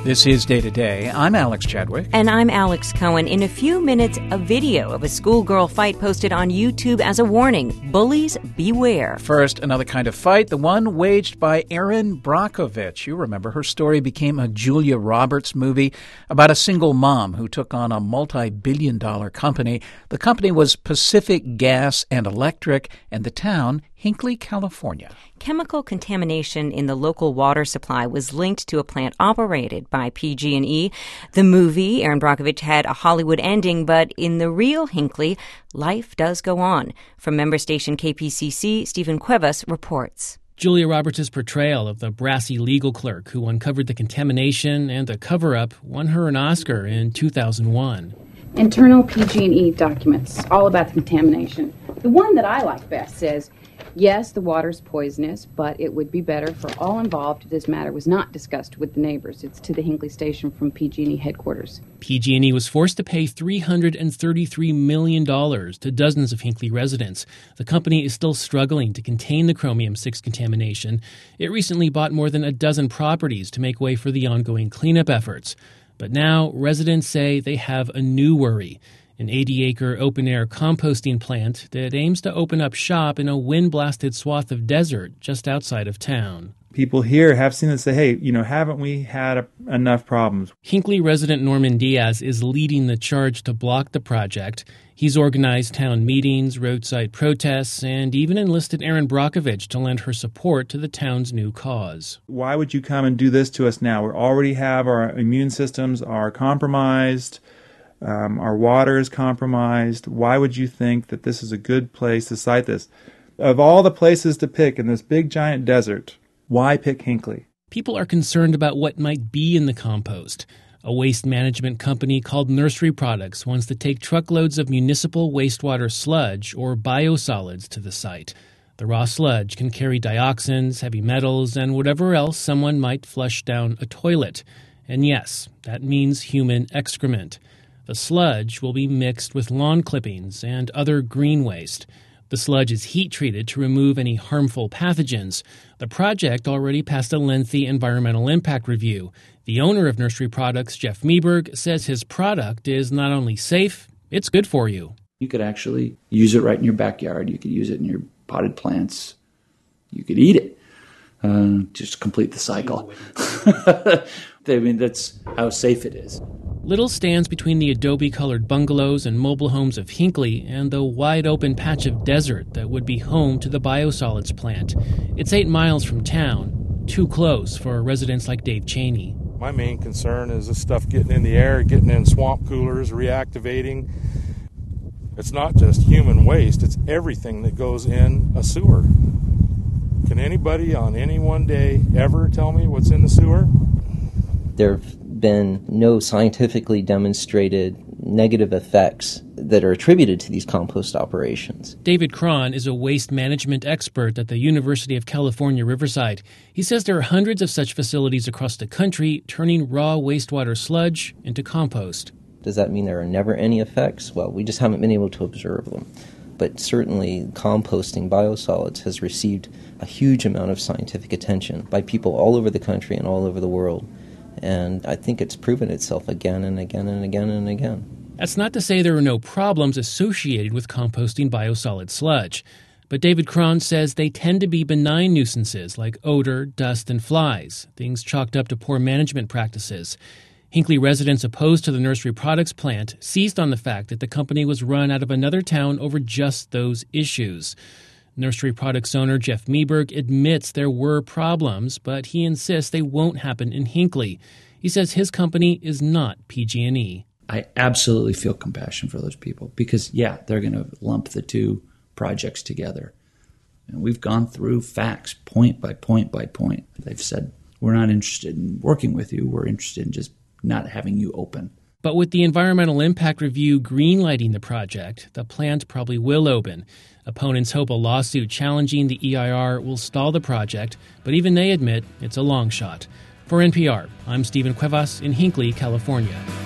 This is Day to Day. I'm Alex Chadwick. And I'm Alex Cohen. In a few minutes, a video of a schoolgirl fight posted on YouTube as a warning. Bullies, beware. First, another kind of fight, the one waged by Erin Brockovich. You remember her story became a Julia Roberts movie about a single mom who took on a multi-billion-dollar company. The company was Pacific Gas and Electric, and the town, Hinckley, California. Chemical contamination in the local water supply was linked to a plant operated by PG&E. The movie, Erin Brockovich, had a Hollywood ending, but in the real Hinckley, life does go on. From member station KPCC, Stephen Cuevas reports. Julia Roberts' portrayal of the brassy legal clerk who uncovered the contamination and the cover-up won her an Oscar in 2001. Internal PG&E documents, all about the contamination. The one that I like best says, yes, the water's poisonous, but it would be better for all involved if this matter was not discussed with the neighbors. It's to the Hinckley station from PG&E headquarters. PG&E was forced to pay $333 million to dozens of Hinckley residents. The company is still struggling to contain the chromium-6 contamination. It recently bought more than a dozen properties to make way for the ongoing cleanup efforts. But now residents say they have a new worry. An 80-acre open-air composting plant that aims to open up shop in a wind-blasted swath of desert just outside of town. People here have seen it say, hey, haven't we had enough problems? Hinckley resident Norman Diaz is leading the charge to block the project. He's organized town meetings, roadside protests, and even enlisted Erin Brockovich to lend her support to the town's new cause. Why would you come and do this to us now? We already have our immune systems are compromised. Our water is compromised. Why would you think that this is a good place to site this? Of all the places to pick in this big giant desert, why pick Hinckley? People are concerned about what might be in the compost. A waste management company called Nursery Products wants to take truckloads of municipal wastewater sludge or biosolids to the site. The raw sludge can carry dioxins, heavy metals, and whatever else someone might flush down a toilet. And yes, that means human excrement. The sludge will be mixed with lawn clippings and other green waste. The sludge is heat-treated to remove any harmful pathogens. The project already passed a lengthy environmental impact review. The owner of Nursery Products, Jeff Meberg, says his product is not only safe, it's good for you. You could actually use it right in your backyard. You could use it in your potted plants. You could eat it. Just complete the cycle. I mean, that's how safe it is. Little stands between the adobe-colored bungalows and mobile homes of Hinckley and the wide-open patch of desert that would be home to the biosolids plant. It's 8 miles from town, too close for residents like Dave Cheney. My main concern is this stuff getting in the air, getting in swamp coolers, reactivating. It's not just human waste, it's everything that goes in a sewer. Can anybody on any one day ever tell me what's in the sewer? There have been no scientifically demonstrated negative effects that are attributed to these compost operations. David Cron is a waste management expert at the University of California, Riverside. He says there are hundreds of such facilities across the country turning raw wastewater sludge into compost. Does that mean there are never any effects? Well, we just haven't been able to observe them. But certainly composting biosolids has received a huge amount of scientific attention by people all over the country and all over the world. And I think it's proven itself again and again and again and again. That's not to say there are no problems associated with composting biosolid sludge. But David Cron says they tend to be benign nuisances like odor, dust, and flies, things chalked up to poor management practices. Hinckley residents opposed to the Nursery Products plant seized on the fact that the company was run out of another town over just those issues. Nursery Products owner Jeff Meberg admits there were problems, but he insists they won't happen in Hinckley. He says his company is not PG&E. I absolutely feel compassion for those people because, yeah, they're going to lump the two projects together. And we've gone through facts point by point by point. They've said, we're not interested in working with you. We're interested in just not having you open. But with the environmental impact review greenlighting the project, the plant probably will open. Opponents hope a lawsuit challenging the EIR will stall the project, but even they admit it's a long shot. For NPR, I'm Stephen Cuevas in Hinckley, California.